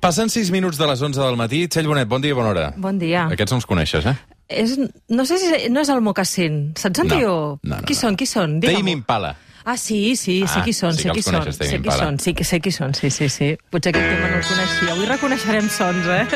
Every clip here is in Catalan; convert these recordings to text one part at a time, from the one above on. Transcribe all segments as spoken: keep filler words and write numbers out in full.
Passen sis minuts de les onze del matí. Txell Bonet, bon dia i bona hora. Bon dia. Aquests no els coneixes, eh? És, no sé si no és el Mocassin. Saps en No, tio? no, no, qui no. són, qui són? Digue-m'ho. Tame Impala. Ah, sí, sí, Ah, sé qui són, sí sé que qui els són. coneixes, Tame Sé qui Impala. són, sí que sé qui són, sí, sí, sí. Potser aquest tema no el coneixia. Avui reconeixerem sons, eh?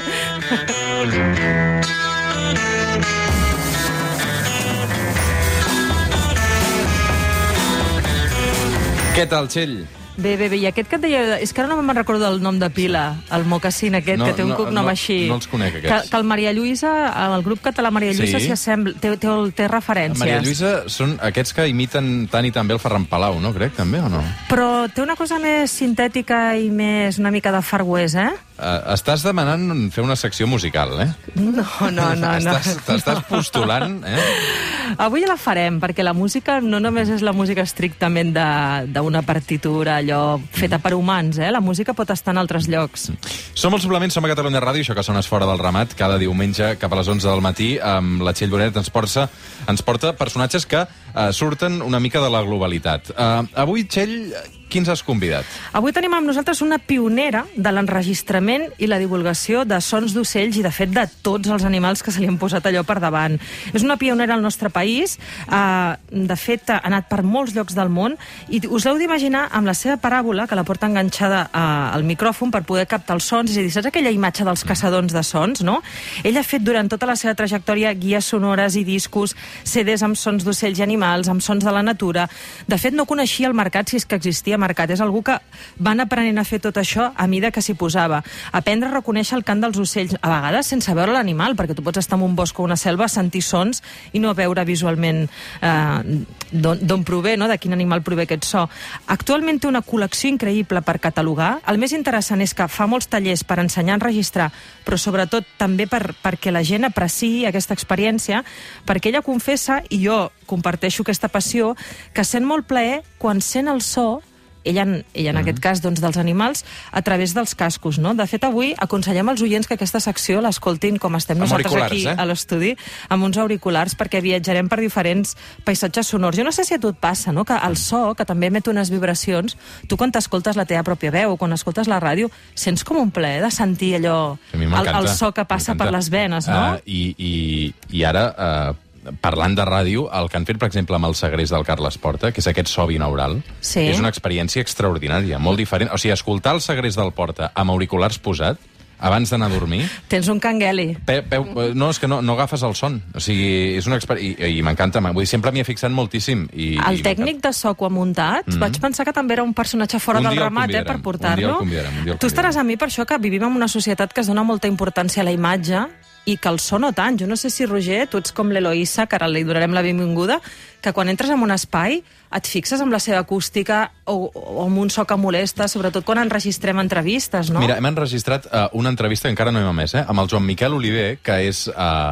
Què tal, Txell? Bé, bé, bé, i aquest que et deia... És que ara no me'n recordo el nom de pila, el Mocassin aquest, No, que té un no, cognom no, així. no els conec, aquests. Que, que el Maria Lluïsa, el grup català Maria Lluïsa Sí. s'hi assembla, té, té, té referències. Maria Lluïsa són aquests que imiten tant i també el Ferran Palau, no? Crec, també, o no? Però té una cosa més sintètica i més una mica de Far West, eh? Uh, estàs demanant fer una secció musical, eh? No, no, no. no. Estàs, t'estàs postulant, eh? Avui ja la farem, perquè la música no només és la música estrictament de- d'una partitura, allò feta per humans, eh? La música pot estar en altres llocs. Som el Suplement, som a Catalunya Ràdio, això que sona és Fora del Ramat, cada diumenge cap a les onze del matí, amb la Txell Bonet ens porta, ens porta personatges que uh, surten una mica de la globalitat. Uh, avui, Txell, quins has convidat? Avui tenim amb nosaltres una pionera de l'enregistrament i la divulgació de sons d'ocells i, de fet, de tots els animals que se li han posat allò per davant. És una pionera al nostre país, eh, de fet, ha anat per molts llocs del món, i us l'heu d'imaginar amb la seva paràbola, que la porta enganxada eh, al micròfon per poder captar els sons, és a dir, saps aquella imatge dels caçadors de sons, no? Ell ha fet durant tota la seva trajectòria guies sonores i discos, C Ds amb sons d'ocells i animals, amb sons de la natura. De fet, no coneixia el mercat, si és que existia mercat. És algú que van aprenent a fer tot això a mida que s'hi posava. Aprendre a reconèixer el cant dels ocells, a vegades sense veure l'animal, perquè tu pots estar en un bosc o una selva, sentir sons i no veure visualment eh, d'on prové, no? De quin animal prové aquest so. Actualment té una col·lecció increïble per catalogar. El més interessant és que fa molts tallers per ensenyar a enregistrar, però sobretot també per, perquè la gent apreciï aquesta experiència, perquè ella confessa, i jo comparteixo aquesta passió, que sent molt plaer quan sent el so, ella, en, ella en aquest cas, doncs, dels animals, a través dels cascos, no? De fet, avui aconsellem als oients que aquesta secció l'escoltin com estem Amb nosaltres aquí eh? a l'estudi, amb uns auriculars, perquè viatjarem per diferents paisatges sonors. Jo no sé si a tu et passa, no?, que el so, que també emet unes vibracions, tu quan t'escoltes la teva pròpia veu, quan escoltes la ràdio, sents com un plaer de sentir allò, A mi el, m'encanta. el so que passa per M'encanta. les venes, no? Uh, i, i, I ara... Uh, parlant de ràdio, el que han fet, per exemple, amb el segrest del Carles Porta, que és aquest so binaural, Sí. és una experiència extraordinària, molt diferent. O sigui, escoltar el segrest del Porta amb auriculars posat, abans d'anar a dormir... Tens un cangueli. Pe, peu, no, és que no, no agafes el son. O sigui, és una experiència... I, i m'encanta, vull dir, sempre m'hi he fixat moltíssim. I, El i tècnic de so que ho ha muntat, mm -hmm. vaig pensar que també era un personatge fora Un del dia el ramat, eh, per convidarem, portar-lo. un dia el convidarem, un dia el Tu estaràs convidarem. amb mi per això, que vivim en una societat que es dona molta importància a la imatge i que el so no tant. Jo no sé si, Roger, tu ets com l'Eloïssa, que ara li donarem la benvinguda, que quan entres en un espai et fixes amb la seva acústica o, o amb un so que molesta, sobretot quan enregistrem entrevistes, no? Mira, hem enregistrat uh, una entrevista que encara no hem emès, eh, amb el Joan Miquel Oliver, que és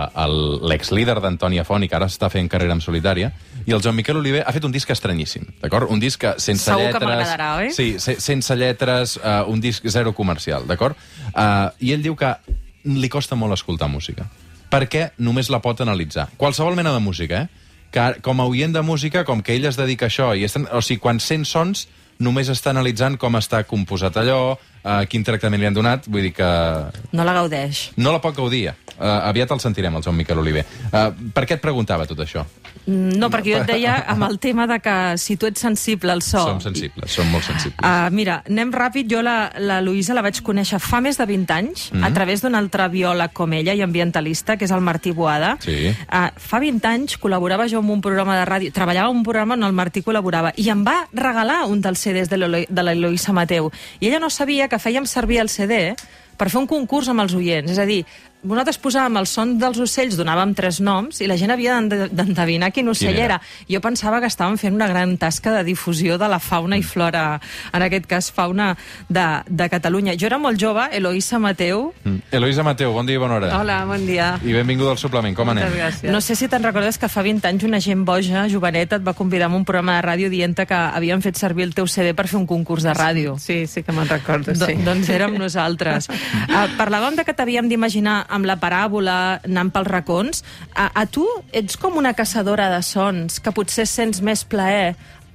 uh, l'ex-líder d'Antònia Font i que ara està fent carrera en solitària, i el Joan Miquel Oliver ha fet un disc estranyíssim, d'acord? Un disc que sense Segur que lletres... m'agradarà, oi? Sí, se, sense lletres, uh, un disc zero comercial, d'acord? Uh, I ell diu que li costa molt escoltar música, perquè només la pot analitzar. Qualsevol mena de música, eh? Que com a oient de música, com que ell es dedica a això, i estan, o sigui, quan sent sons, només està analitzant com està composat allò, uh, quin tractament li han donat, vull dir que... No la gaudeix. No la pot gaudir. Uh, aviat el sentirem, el Joan Miquel Oliver. Uh, per què et preguntava tot això? No, perquè jo et deia amb el tema de que si tu ets sensible al so... Som sensibles, som molt sensibles. Uh, mira, anem ràpid. Jo la, la Luïsa la vaig conèixer fa més de vint anys, mm -hmm. a través d'un altre biòleg com ella i ambientalista, que és el Martí Boada. Sí. Uh, fa vint anys col·laborava jo en un programa de ràdio, treballava en un programa on el Martí col·laborava, i em va regalar un dels C Ds de l'Elo- de la Eloïssa Mateu. I ella no sabia que fèiem servir el C D per fer un concurs amb els oients. És a dir, nosaltres posàvem el son dels ocells, donàvem tres noms, i la gent havia d'endevinar quin ocell Quin era? era. Jo pensava que estàvem fent una gran tasca de difusió de la fauna i flora, en aquest cas fauna de, de Catalunya. Jo era molt jove, Eloïssa Mateu. Mm. Eloïsa Mateu, bon dia i bona hora. Hola, bon dia. I benvinguda al Suplement, com anem? Moltes gràcies. No sé si te'n recordes que fa vint anys una gent boja, joveneta, et va convidar a un programa de ràdio dient-te que havien fet servir el teu C D per fer un concurs de ràdio. Sí, sí que me'n recordo, Do, sí. doncs érem nosaltres. Uh, parlàvem de que t'havíem d'imaginar amb la paràbola, anant pels racons. A, a tu ets com una caçadora de sons, que potser sents més plaer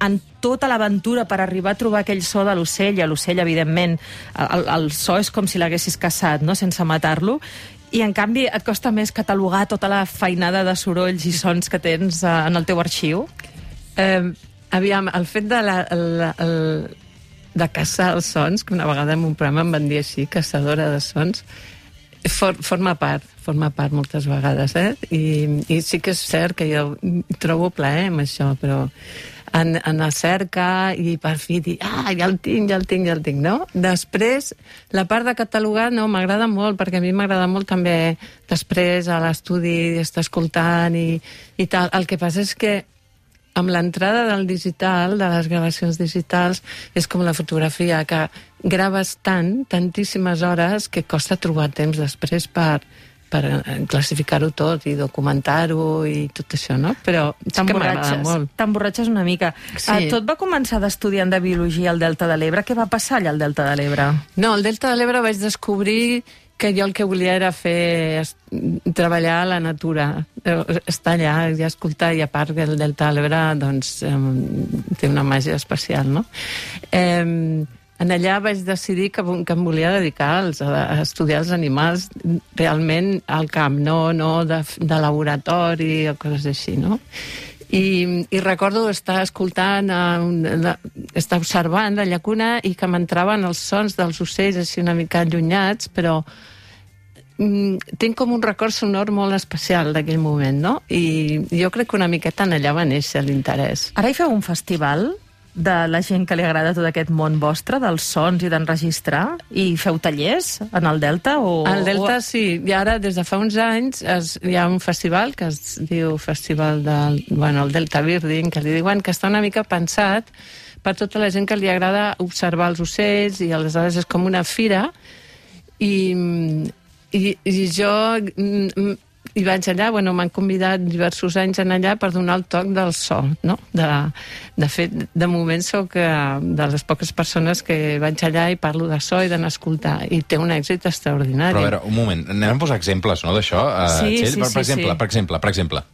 en tota l'aventura per arribar a trobar aquell so de l'ocell, i a l'ocell, evidentment, el, el so és com si l'haguessis caçat, no?, sense matar-lo, i en canvi et costa més catalogar tota la feinada de sorolls i sons que tens uh, en el teu arxiu? Eh, aviam, el fet de, la, el, el, de caçar els sons, que una vegada en un programa em van dir així, caçadora de sons, for, forma part, forma part moltes vegades, eh? I, i sí que és cert que jo trobo plaer amb això, però en, en la cerca i per fi dir, ah, ja el tinc, ja el tinc, ja el tinc, no? Després, la part de catalogar, no, m'agrada molt, perquè a mi m'agrada molt també després a l'estudi estar escoltant i, i tal. El que passa és que amb l'entrada del digital, de les gravacions digitals, és com la fotografia, que graves tant, tantíssimes hores, que costa trobar temps després per, per classificar-ho tot i documentar-ho i tot això, no? Però sí que m'agrada molt. T'emborratxes una mica. Sí. Uh, tot va començar d'estudiant de biologia al Delta de l'Ebre. Què va passar allà al Delta de l'Ebre? No, al Delta de l'Ebre vaig descobrir que jo el que volia era fer treballar a la natura, estar allà i escoltar, i a part que el Delta de l'Ebre doncs, eh, té una màgia especial, no? Eh, en allà vaig decidir que, que em volia dedicar als, a estudiar els animals realment al camp, no, no de, de laboratori o coses així, no? I, i recordo estar escoltant, uh, estar observant la llacuna i que m'entraven els sons dels ocells així una mica allunyats, però um, tinc com un record sonor molt especial d'aquell moment, no? I jo crec que una miqueta en allà va néixer l'interès. Ara hi feu un festival de la gent que li agrada tot aquest món vostre, dels sons i d'enregistrar, i feu tallers en el Delta? O... Al Delta sí, i ara des de fa uns anys es, hi ha un festival que es diu Festival del bueno, el Delta Birding, que li diuen, que està una mica pensat per tota la gent que li agrada observar els ocells, i aleshores és com una fira, i, i, i jo i vaig allà, bueno, m'han convidat diversos anys en allà per donar el toc del so, no? De, de fet, de moment soc de les poques persones que vaig allà i parlo de so i d'anar a escoltar, i té un èxit extraordinari. Però a veure, un moment, anem a posar exemples, no, d'això? Uh, sí, Txell, sí, per, per, sí, exemple, sí. per exemple, per exemple.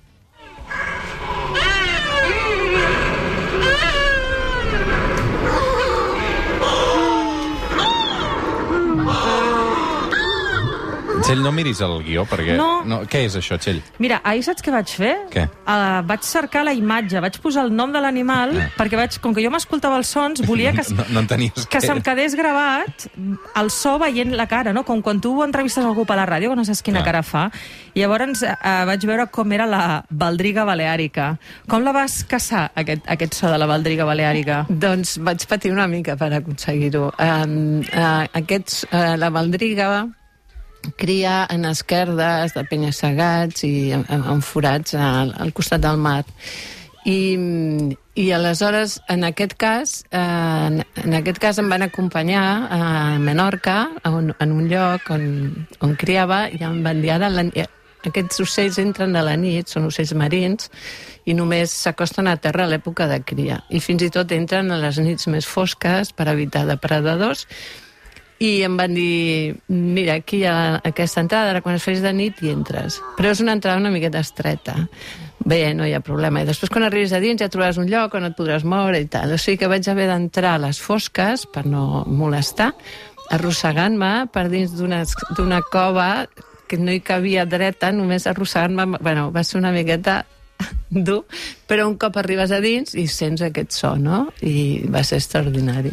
Txell, no miris el guió, perquè... No. no. Què és això, Txell? Mira, ahir saps què vaig fer? Què? Uh, vaig cercar la imatge, vaig posar el nom de l'animal, Ah. perquè vaig, com que jo m'escoltava els sons, volia que, No, no entenies que què se'm era. quedés gravat el so veient la cara, no? Com quan tu entrevistes algú per la ràdio, que no saps quina Clar. cara fa. I llavors uh, vaig veure com era la baldriga baleàrica. Com la vas caçar, aquest, aquest so de la baldriga baleàrica? Doncs vaig patir una mica per aconseguir-ho. Um, uh, aquests, uh, la baldriga cria en esquerdes de penya-segats i en, en forats al, al costat del mar. I, i aleshores, en aquest cas, eh, en, en aquest cas em van acompanyar a Menorca, on, en un lloc on, on criava, i em van dir, ara la, aquests ocells entren a la nit, són ocells marins, i només s'acosten a terra a l'època de cria. I fins i tot entren a les nits més fosques per evitar depredadors. I em van dir, mira, aquí hi ha aquesta entrada, ara quan es fes de nit hi entres. Però és una entrada una miqueta estreta. Bé, no hi ha problema. I després quan arribis a dins ja trobaràs un lloc on et podràs moure i tal. O sigui que vaig haver d'entrar a les fosques per no molestar, arrossegant-me per dins d'una cova que no hi cabia dreta, només arrossegant-me. Bueno, va ser una miqueta dur, però un cop arribes a dins i sents aquest so, no? I va ser extraordinari.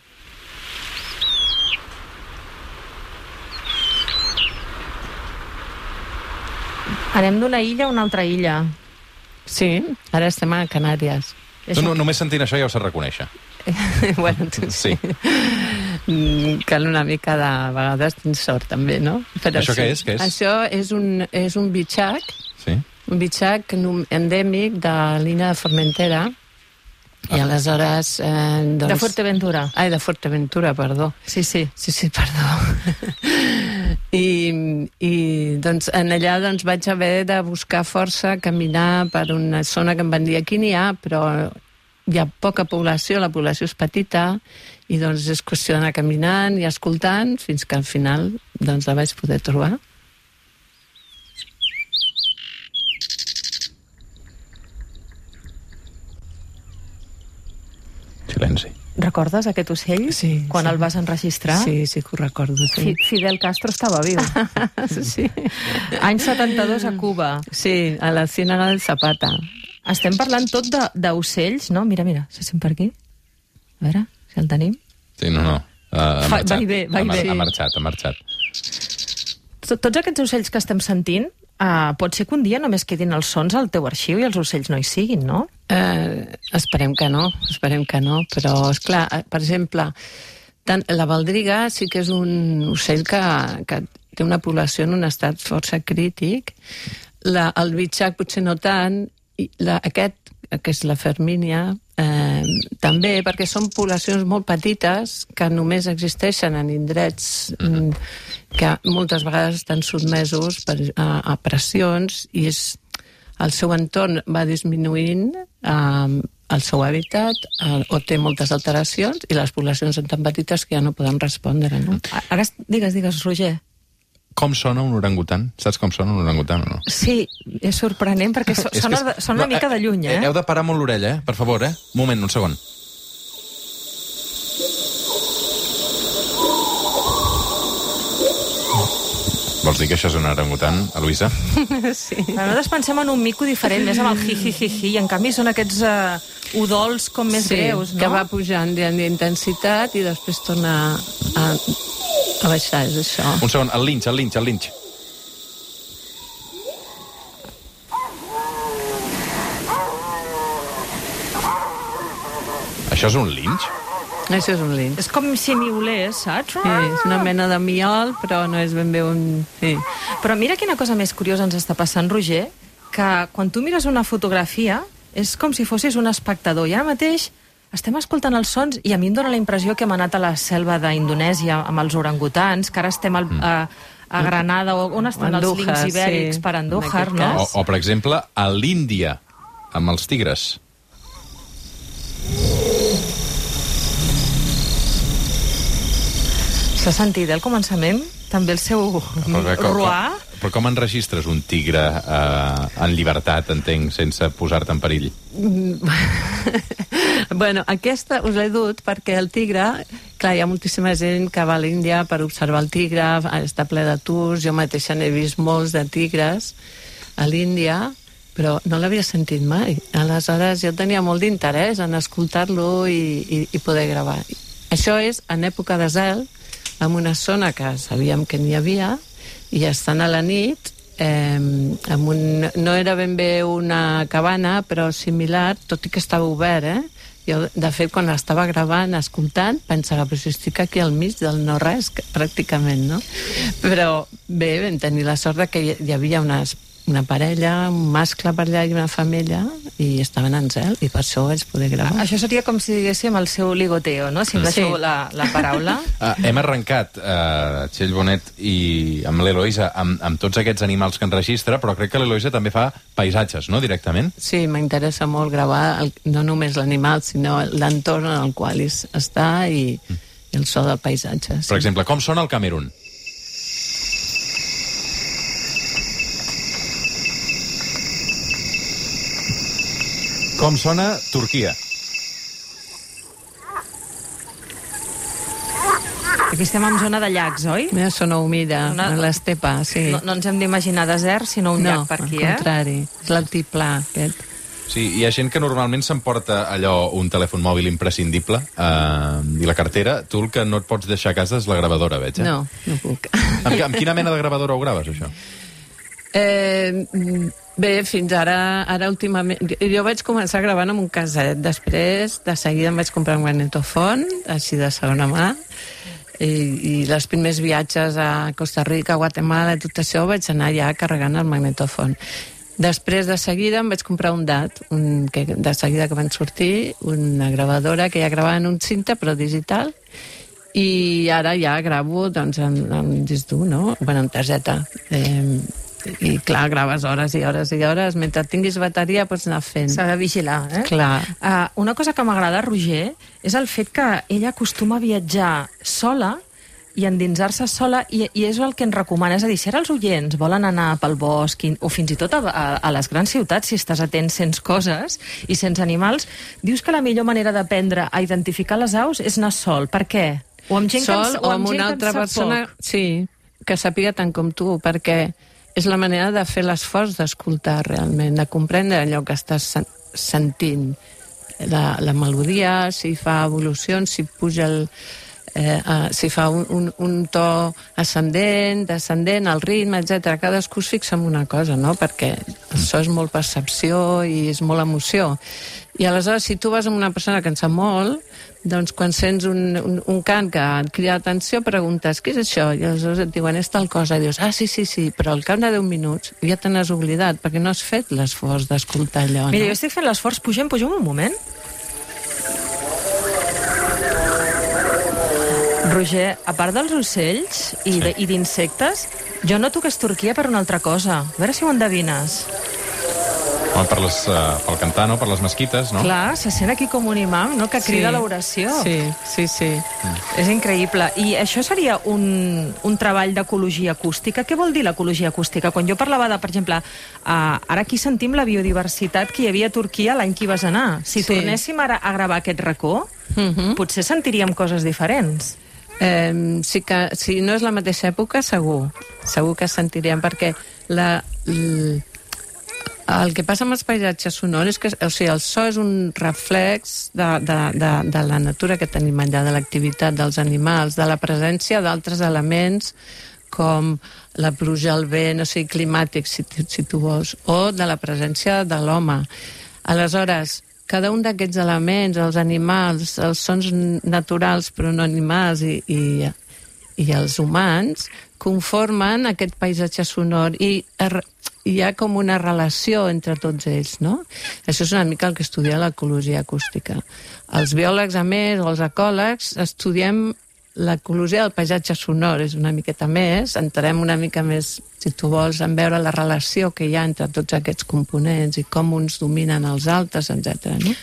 Anem d'una illa a una altra illa. Sí, ara estem a Canàries. Tu no, només sentint això ja ho saps reconèixer. Bueno, tu sí. sí. Cal una mica de... A vegades tens sort, també, no? Però això sí. què és? Què és? Això és un, és un bitxac, Sí. un bitxac endèmic de l'illa de Formentera, i aleshores... Eh, doncs... De Fuerteventura. Ai, de Fuerteventura, perdó. Sí, sí. Sí, sí, perdó. I, i doncs, en allà doncs, vaig haver de buscar força, caminar per una zona que em van dir aquí n'hi ha, però hi ha poca població, la població és petita, i doncs és qüestió d'anar caminant i escoltant fins que al final doncs, la vaig poder trobar. silenci. Recordes aquest ocell? Sí, quan sí. el vas enregistrar? Sí, sí que ho recordo. Sí. Fi- Fidel Castro estava viu. sí. Any setanta-dos a Cuba. Sí, a la Ciénaga del Zapata. Estem parlant tot de- d'ocells, no? Mira, mira, se sent per aquí. A veure, si el tenim. Sí, no, no. Uh, ha Fa- marxat. va i ve, va i ha, mar- ve. ha marxat, ha marxat. Tot- Tots aquests ocells que estem sentint, uh, pot ser que un dia només quedin els sons al teu arxiu i els ocells no hi siguin, no? Eh, esperem que no, esperem que no, però, és clar, per exemple, tant, la baldriga sí que és un ocell que, que té una població en un estat força crític. La, el bitxac potser no tant, i la, aquest, que és la fermínia, eh, també, perquè són poblacions molt petites que només existeixen en indrets mm, que moltes vegades estan sotmesos per, a, a pressions i és, el seu entorn va disminuint eh, el seu hàbitat eh, o té moltes alteracions i les poblacions són tan petites que ja no poden respondre, no? Ara, digues, digues, Roger. Com sona un orangutan? Saps com sona un orangutan o no? Sí, és sorprenent perquè so, És sona, que és- sona una no, mica de lluny, eh? Heu de parar molt l'orella, eh? Per favor, eh? Un moment, un segon. Vols dir que això és un orangutan, Eloïsa? Sí. Nosaltres pensem en un mico diferent, més amb el hi-hi-hi-hi, i en canvi són aquests uh, udols com més sí, greus, no? que va pujant d'intensitat i després torna a, a baixar, és això. Un segon, el linx, el linx, el linx. Això és un linx? Això és un linx. És com si miolés, saps? Sí, és una mena de miol, però no és ben bé un... Sí. Però mira quina cosa més curiosa ens està passant, Roger, que quan tu mires una fotografia és com si fossis un espectador. I ara mateix estem escoltant els sons i a mi em dóna la impressió que hem anat a la selva d'Indonèsia amb els orangutans, que ara estem al, a, a Granada, o on estan Andújar, els links ibèrics sí, per Andújar, en no? aquest O, o, per exemple, a l'Índia, amb els tigres. S'ha sentit, eh, al començament? També el seu Però, com, ruà? com, però com enregistres un tigre eh, en llibertat, entenc, sense posar-te en perill? Bueno, aquesta us l'he dut perquè el tigre, clar, hi ha moltíssima gent que va a l'Índia per observar el tigre, està ple de tours, jo mateixa n'he vist molts de tigres a l'Índia, però no l'havia sentit mai. Aleshores jo tenia molt d'interès en escoltar-lo i, i, i poder gravar. Això és en època de zel, en una zona que sabíem que n'hi havia, i estant a la nit, eh, amb un, no era ben bé una cabana, però similar, tot i que estava obert, eh? Jo, de fet, quan l'estava gravant, escoltant, pensava, però si estic aquí al mig del no-res, pràcticament, no? Però bé, vam tenir la sort de que hi, hi havia unes una parella, un mascle per allà i una femella, i estaven en zel, i per això vaig poder gravar. Això seria com si diguéssim el seu ligoteo, no? Si em Sí. deixeu la, la paraula. Uh, hem arrencat, uh, Txell Bonet i amb l'Eloïsa, amb, amb tots aquests animals que enregistra, però crec que l'Eloïsa també fa paisatges, no?, directament? Sí, m'interessa molt gravar el, no només l'animal, sinó l'entorn en el qual es, està i, i el so del paisatge. Sí. Per exemple, com sona el Camerun? Com sona Turquia? Aquí estem en zona de llacs, oi? Mira, zona humida, Una- una... l'estepa, sí. No, no ens hem d'imaginar desert, sinó un no, llac per aquí, al eh? contrari, és l'altiplà aquest. Sí, hi ha gent que normalment s'emporta allò, un telèfon mòbil imprescindible eh, i la cartera. Tu el que no et pots deixar a casa és la gravadora, veig, eh? No, no puc. Amb, amb quina mena de gravadora ho graves, això? Eh, bé, fins ara, ara últimament... Jo, jo vaig començar gravant amb un caset, després de seguida em vaig comprar un magnetofon, així de segona mà, i, i els primers viatges a Costa Rica, Guatemala i tot això vaig anar ja carregant el magnetofon. Després, de seguida, em vaig comprar un D A T, un, que de seguida que van sortir, una gravadora que ja gravava en un cinta, però digital, i ara ja gravo doncs, en, en disc dur, no? Bueno, en targeta. Eh, I, clar, graves hores i hores i hores. Mentre tinguis bateria, pots anar fent. S'ha de vigilar, eh? Clar. Uh, una cosa que m'agrada, Roger, és el fet que ella acostuma a viatjar sola i endinsar-se sola, i, i és el que ens recomana. És a dir, si ara els oients volen anar pel bosc, o fins i tot a, a, a les grans ciutats, si estàs atent, sents coses i sents animals, dius que la millor manera d'aprendre a identificar les aus és anar sol. Per què? O amb gent sol, que, o o amb amb gent una que altra en sap persona, poc. sí, que sàpiga tant com tu, perquè és la manera de fer l'esforç d'escoltar realment, de comprendre allò que estàs sen sentint. La, la melodia, si fa evolucions, si puja el... Eh, uh, si fa un, un, un to ascendent, descendent, el ritme, etcètera. Cadascú es fixa en una cosa, no? Perquè això és molt percepció i és molt emoció. I aleshores, si tu vas amb una persona que en sap molt, doncs quan sents un, un, un cant que et crida l'atenció, preguntes, què és això? I aleshores et diuen, és tal cosa. I dius, ah, sí, sí, sí, però al cap de deu minuts ja te n'has oblidat, perquè no has fet l'esforç d'escoltar allò, no? Mira, jo estic fent l'esforç, pugem, pugem un moment. Roger, a part dels ocells i Sí. d'insectes, jo noto que és Turquia per una altra cosa. A veure si ho endevines. Home, per les, uh, pel cantar, no? Per les mesquites, no? Clar, se sent aquí com un imam, no?, que crida Sí. l'oració. Sí, sí, sí. És increïble. I això seria un, un treball d'ecologia acústica. Què vol dir l'ecologia acústica? Quan jo parlava de, per exemple, uh, ara aquí sentim la biodiversitat que hi havia a Turquia l'any que hi vas anar. Si Sí. tornéssim ara a gravar aquest racó, Mhm. potser sentiríem coses diferents. Eh, sí que, si no és la mateixa època, segur. Segur que sentiríem, perquè la, l, el que passa amb els paisatges sonors és que, o sigui, el so és un reflex de, de, de, de la natura que tenim allà, de l'activitat dels animals, de la presència d'altres elements com la pluja, el vent, o sigui, climàtics, si, si tu vols, o de la presència de l'home. Aleshores, cada un d'aquests elements, els animals, els sons naturals però no animals i, i, i els humans, conformen aquest paisatge sonor i hi ha com una relació entre tots ells, no? Això és una mica el que estudia l'ecologia acústica. Els biòlegs, a més, o els ecòlegs, estudiem l'ecologia del paisatge sonor, és una miqueta més, entrarem una mica més, si tu vols, en veure la relació que hi ha entre tots aquests components i com uns dominen els altres, etcètera. No?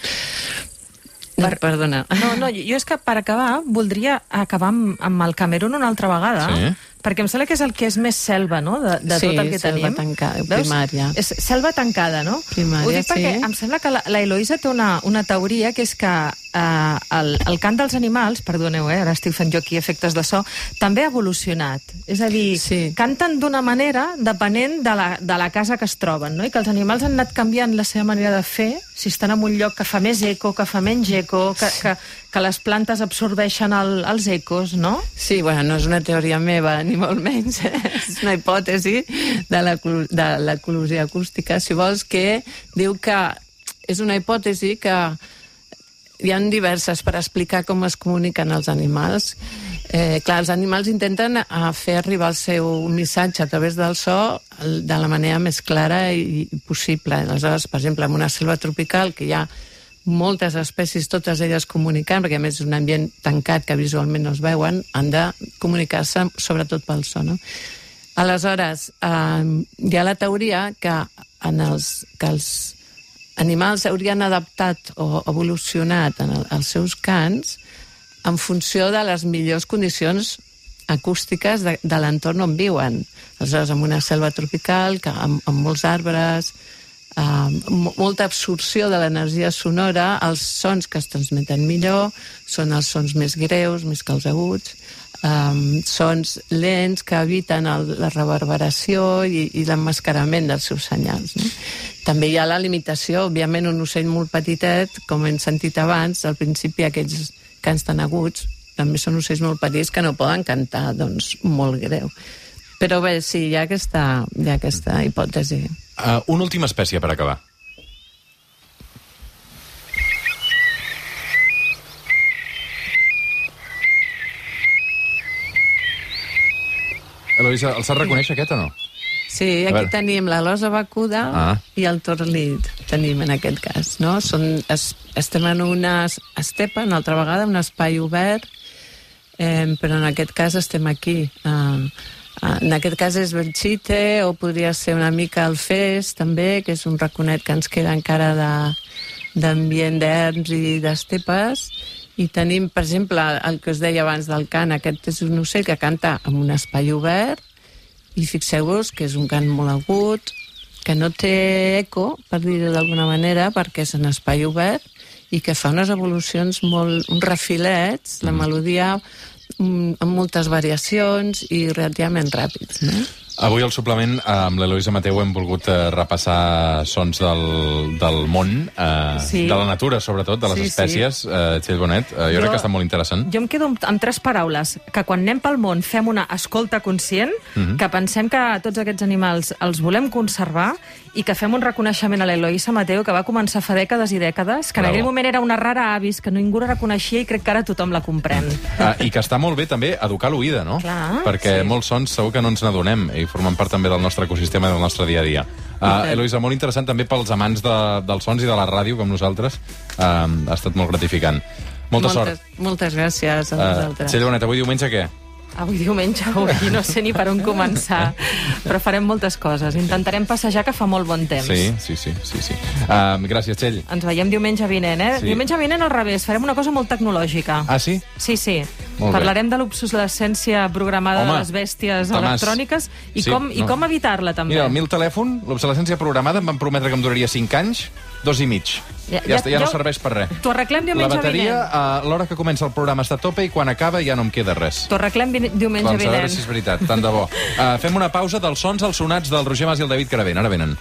Per... Perdona. No, no, jo és que per acabar voldria acabar amb, amb el Camerun una altra vegada, Sí. perquè em sembla que és el que és més selva, no?, de, de Sí, tot el que selva tenim. tancada, Veus? primària. És selva tancada, no? Primària, Ho dic perquè sí. em sembla que la, la Eloïsa té una, una teoria, que és que eh, el, el cant dels animals, perdoneu, eh, ara estic fent jo aquí efectes de so, també ha evolucionat. És a dir, Sí. canten d'una manera depenent de la, de la casa que es troben, no? I que els animals han anat canviant la seva manera de fer, si estan en un lloc que fa més eco, que fa menys eco, que, que, que les plantes absorbeixen el, els ecos, no? Sí, bueno, no és una teoria meva, ni molt menys, eh? És una hipòtesi de l'ecologia acústica, si vols, que diu que és una hipòtesi que hi ha diverses per explicar com es comuniquen els animals. Eh, clar, els animals intenten a fer arribar el seu missatge a través del so de la manera més clara i, i possible. Aleshores, per exemple, en una selva tropical que hi ha moltes espècies, totes elles comunicant, perquè a més és un ambient tancat que visualment no es veuen, han de comunicar-se sobretot pel so, no? Aleshores, eh, hi ha la teoria que, en els, que els animals haurien adaptat o evolucionat en el, els seus cants en funció de les millors condicions acústiques de, de l'entorn on viuen. Aleshores, en una selva tropical, que, amb, amb molts arbres, eh, molta absorció de l'energia sonora, els sons que es transmeten millor són els sons més greus, més que els aguts, eh, sons lents que eviten el, la reverberació i, i l'emmascarament dels seus senyals. No? També hi ha la limitació, òbviament un ocell molt petitet, com hem sentit abans, al principi aquests cants tan aguts, també són ocells molt petits que no poden cantar, doncs, molt greu. Però bé, sí, hi ha aquesta, hi ha aquesta hipòtesi. Uh, una última espècie per acabar. Eloïsa, el saps reconèixer aquest o no? Sí, A aquí veure. tenim la losa vacuda Ah. i el torlit, tenim en aquest cas, no? Són, es, estem en una estepa, una altra vegada, un espai obert, eh, però en aquest cas estem aquí. Eh, en aquest cas és Belchite, o podria ser una mica el Fes, també, que és un raconet que ens queda encara de, d'ambient d'erms i d'estepes, I tenim, per exemple, el que us deia abans del cant, aquest és un ocell que canta en un espai obert, i fixeu-vos que és un cant molt agut, que no té eco, per dir-ho d'alguna manera, perquè és en espai obert, i que fa unes evolucions molt... uns refilets, la melodia amb moltes variacions i relativament ràpids, no? Avui al suplement amb l'Eloisa Mateu hem volgut eh, repassar sons del, del món, eh, Sí. de la natura, sobretot, de les Sí, espècies. Eh, Txell Bonet, eh, jo, Jo- crec que està molt interessant. Jo em quedo amb, amb tres paraules. Que quan anem pel món fem una escolta conscient, Mhm. que pensem que tots aquests animals els volem conservar i que fem un reconeixement a l'Eloisa Mateu, que va començar fa dècades i dècades, que en Bravo. aquell moment era una rara avis, que ningú la reconeixia i crec que ara tothom la comprèn. Eh, I que està molt bé també educar l'oïda, no? Clar, Perquè sí. molts sons segur que no ens n'adonem i formen part també del nostre ecosistema i del nostre dia a dia. Uh, Eloisa, molt interessant també pels amants de, dels sons i de la ràdio, com nosaltres. Uh, ha estat molt gratificant. Molta moltes, sort. Moltes gràcies a Uh, vosaltres. Txell Bonet, avui diumenge què? Avui diumenge, avui no sé ni per on començar, però farem moltes coses. Intentarem passejar, que fa molt bon temps. Sí, sí, sí. sí, sí. Uh, gràcies, Txell. Ens veiem diumenge vinent, eh? Sí. Diumenge vinent al revés, farem una cosa molt tecnològica. Ah, sí? Sí, sí. Molt bé. Parlarem de l'obsolescència programada Home, de les bèsties Tomàs, electròniques i sí, com, i no. com evitar-la, també. Mira, el meu telèfon, l'obsolescència programada, em van prometre que em duraria cinc anys, dos i mig. Ja, ja, està, ja no serveix per res. T'ho arreglem La diumenge bateria, vinent. a l'hora que comença el programa està a tope i quan acaba ja no em queda res. T'ho arreglem vine- diumenge Doncs a veure vinent. si és veritat, tant de bo. Uh, fem una pausa dels sons als sonats del Roger Mas i el David Caravent. Ara venen.